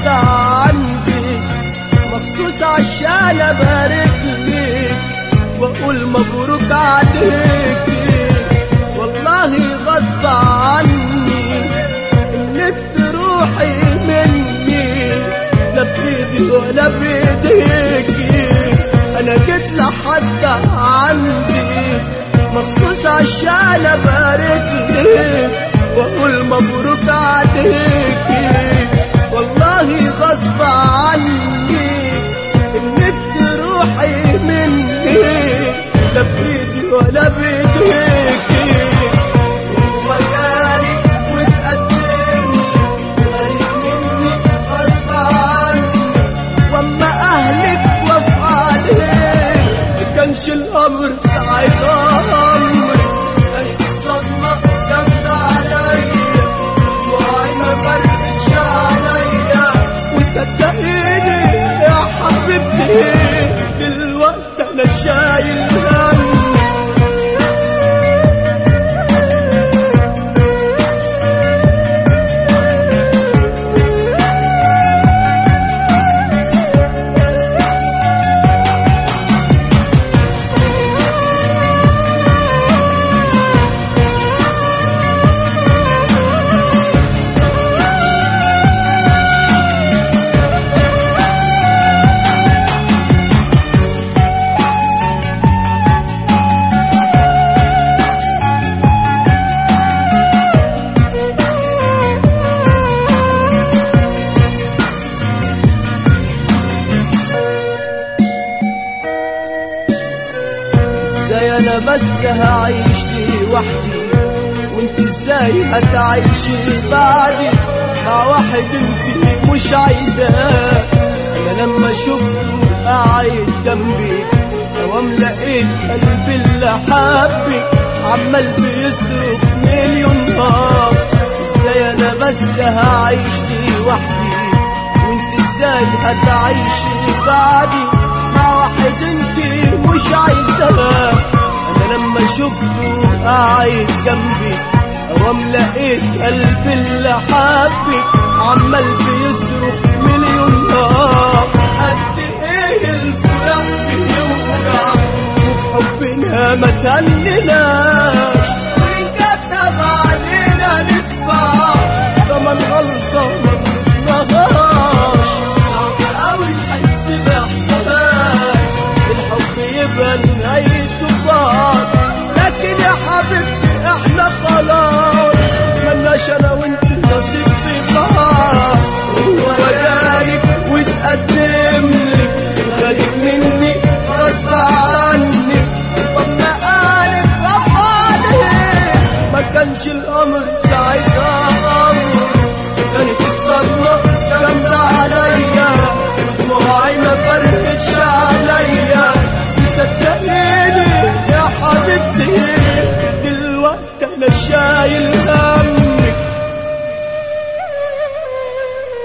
عندي مخصوص عشان ابارك لك واقول مبروك عليكي. والله غصب عني انك تروحي مني، لا بايدي ولا بايديكي. انا جيت لحد عندي مخصوص عشان ابارك لك واقول مبروك عليكي. والله غصب عني انك تروحي مني، لا بايدي ولا بايديكي. هو جالي وتقدم غريب مني غصب عني، واما اهلك وافق عليك مكانش الامر ساعتها امر. كانت الصدمه جامده عليا وعي ما فرقتش عليا، وصدقيني يا حبيبتي دلوقتي انا شايل هم. ازاي انا بس هعيش لوحدي وانت ازاي هتعيشي بعدي مع واحد انت مش عايزاه؟ انا لما شفته قاعد جنبي اوام لقيت قلبي اللي حبك عمال بيصرخ مليون نار. ازاي انا بس هعيش لوحدي وانت ازاي هتعيشي بعدي مع واحد انت مش عايزاه؟ انا لما شفته قاعد جنبي اوام لقيت قلبي اللي حبك عمال بيصرخ مليون نار. قد ايه الفراق بيوجع وبحبنا ما تهنناش، وينكتب علينا ندفع تمن غلطة ما بنتنهاش. صعب قوي نحس باحساس الحب يبقى نهايته بعض، لكن يا حبيبتي احنا خلاص ملناش انا وانت نصيب في بعض. هو جايك وتقدم لك غريب مني غصب عني، واما قالت غصب عليك ما كانش الامر